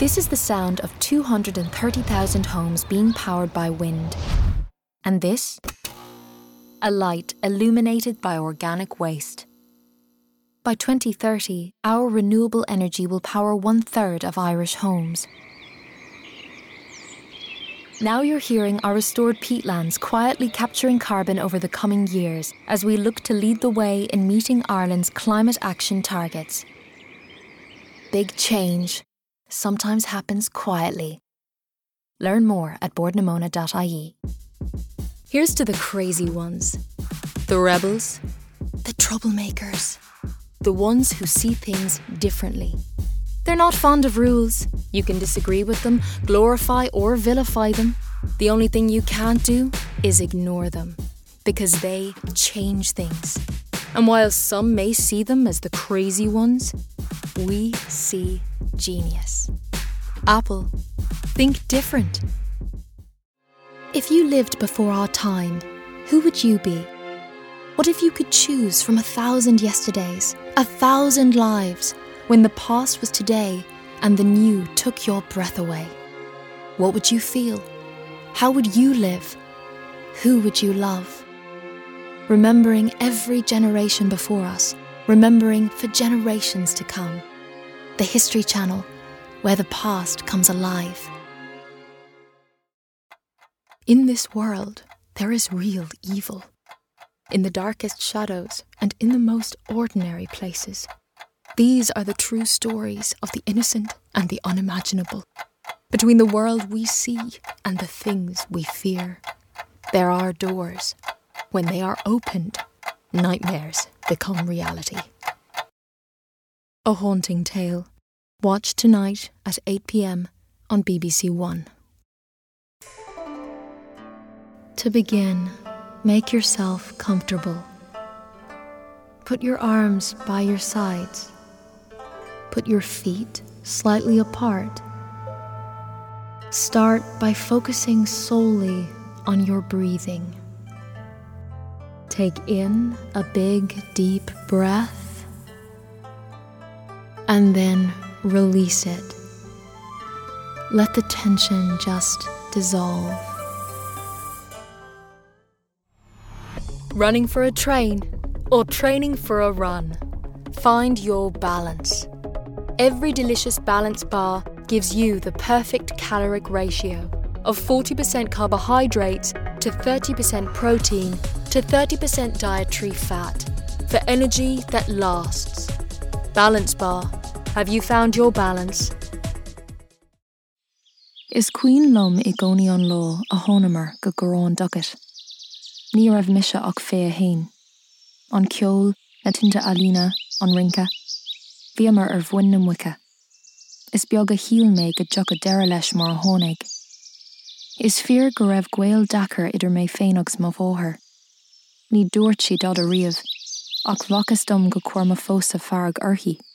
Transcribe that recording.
This is the sound of 230,000 homes being powered by wind. And this? A light illuminated by organic waste. By 2030, our renewable energy will power 1/3 of Irish homes. Now you're hearing our restored peatlands quietly capturing carbon over the coming years as we look to lead the way in meeting Ireland's climate action targets. Big change sometimes happens quietly. Learn more at boardnamona.ie. Here's to the crazy ones, the rebels, the troublemakers, the ones who see things differently. They're not fond of rules. You can disagree with them, glorify or vilify them. The only thing you can't do is ignore them, because they change things. And while some may see them as the crazy ones, we see genius. Apple, think different. If you lived before our time, who would you be? What if you could choose from 1,000 yesterdays, 1,000 lives, when the past was today and the new took your breath away? What would you feel? How would you live? Who would you love? Remembering every generation before us, remembering for generations to come. The History Channel, where the past comes alive. In this world, there is real evil. In the darkest shadows and in the most ordinary places. These are the true stories of the innocent and the unimaginable. Between the world we see and the things we fear, there are doors. When they are opened, nightmares become reality. A Haunting Tale. Watch tonight at 8 p.m. on BBC One. To begin, make yourself comfortable. Put your arms by your sides. Put your feet slightly apart. Start by focusing solely on your breathing. Take in a big, deep breath, and then release it. Let the tension just dissolve. Running for a train or training for a run. Find your balance. Every delicious Balance bar gives you the perfect caloric ratio of 40% carbohydrates to 30% protein to 30% dietary fat for energy that lasts. Balance bar. Have you found your balance? Is Queen Lum I gcónaí an lá a hónamer go gorán dugat? Ní raibh mise ach fé a hain. An ceol, na tinte alína, an rinca. Bhíamar bhain na muice. Is beag a híl mé go deocha deire leis mar a hónaig. Is fear go raibh gwail dachar idir mé féinags má bhóthair. Ní dúirt si dad a riamh, ach bhachas dom go cuirma fósa farag orthaí.